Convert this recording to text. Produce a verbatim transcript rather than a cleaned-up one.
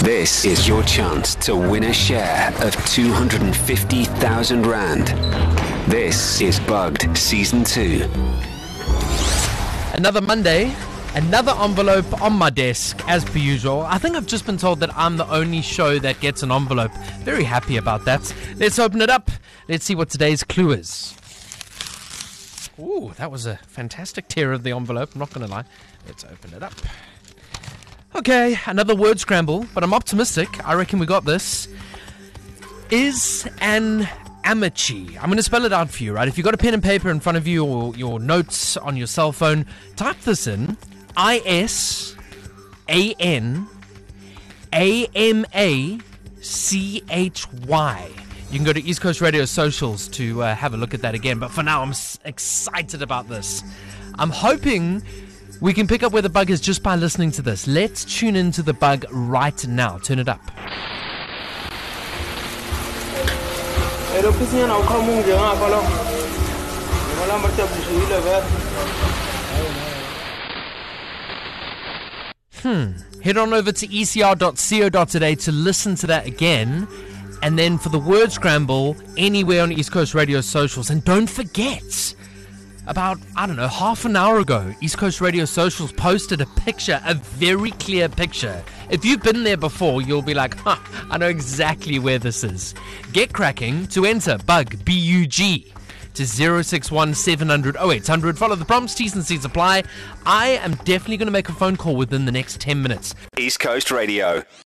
This is your chance to win a share of two hundred fifty thousand rand. This is Bugged Season two. Another Monday, another envelope on my desk, as per usual. I think I've just been told that I'm the only show that gets an envelope. Very happy about that. Let's open it up. Let's see what today's clue is. Ooh, that was a fantastic tear of the envelope, I'm not going to lie. Let's open it up. Okay, another word scramble, but I'm optimistic. I reckon we got this. Is an Amachi. I'm going to spell it out for you, right? If you've got a pen and paper in front of you or your notes on your cell phone, type this in. I S A N A M A C H Y. You can go to East Coast Radio socials to uh, have a look at that again. But for now, I'm s- excited about this. I'm hoping we can pick up where the bug is just by listening to this. Let's tune into the bug right now. Turn it up. Hmm. Head on over to E C R dot co dot za to listen to that again. And then for the word scramble, anywhere on East Coast Radio socials. And don't forget, about, I don't know, half an hour ago, East Coast Radio socials posted a picture, a very clear picture. If you've been there before, you'll be like, huh, I know exactly where this is. Get cracking to enter Bug, B U G, to zero six one seven hundred oh eight hundred. Follow the prompts, T's and C's apply. I am definitely going to make a phone call within the next ten minutes. East Coast Radio.